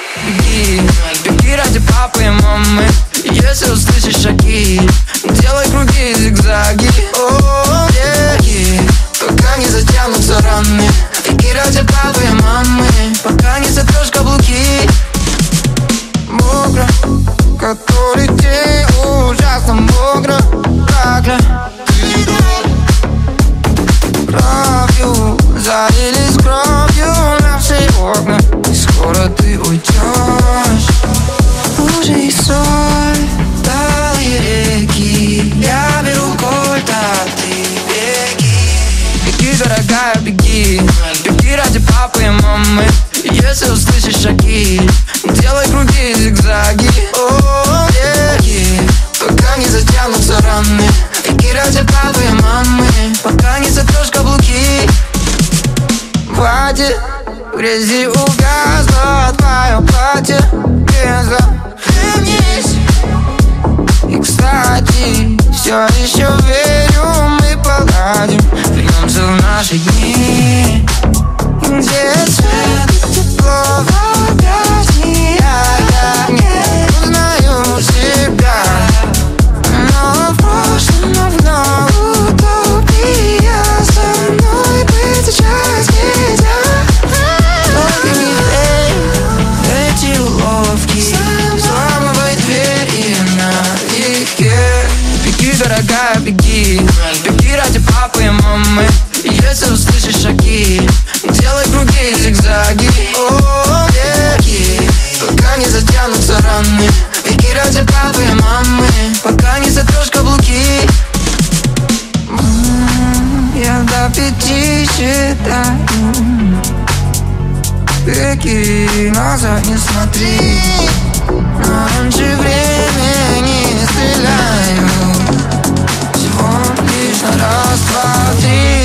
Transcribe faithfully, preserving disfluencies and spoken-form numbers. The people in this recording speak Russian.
Беги, беги ради папы и мамы. Если услышишь шаги, делай круги и зигзаги. О, беги, пока не затянутся раны. Беги ради папы и мамы, пока не сотрешь каблуки. Мокро, который день ужасно мокро. Ракля, кровью залились кровью наши окна. И скоро ты уйдешь. Лужи и соль, талые реки. Я беру кольт, а ты беги. Беги, дорогая, беги. Беги ради папы и мамы. Если услышишь шаги, делай круги и зигзаги. О, беги, пока не затянутся раны. Беги ради папы и мамы, пока не сотрешь каблуки. В воде, в грязи угасло твое платье. Бездна, хранись. И, кстати, все еще верю, мы поладим. Вернемся в наши дни, где свет, тепло, воображение. Я не узнаю себя, но в прошлом давно утопия. Со мной быть сейчас нельзя. Только не верь эти уловки, взламывай двери налегке. Беги, дорогая, беги. Беги ради папы и мамы. Если услышишь шаги, делай круги и зигзаги. О, беги, пока не затянутся раны. Беги ради папы и мамы, пока не сотрешь каблуки. Я до пяти считаю. Беги, назад не смотри. Но раньше времени стреляю. Всего лишь на раз, два, три.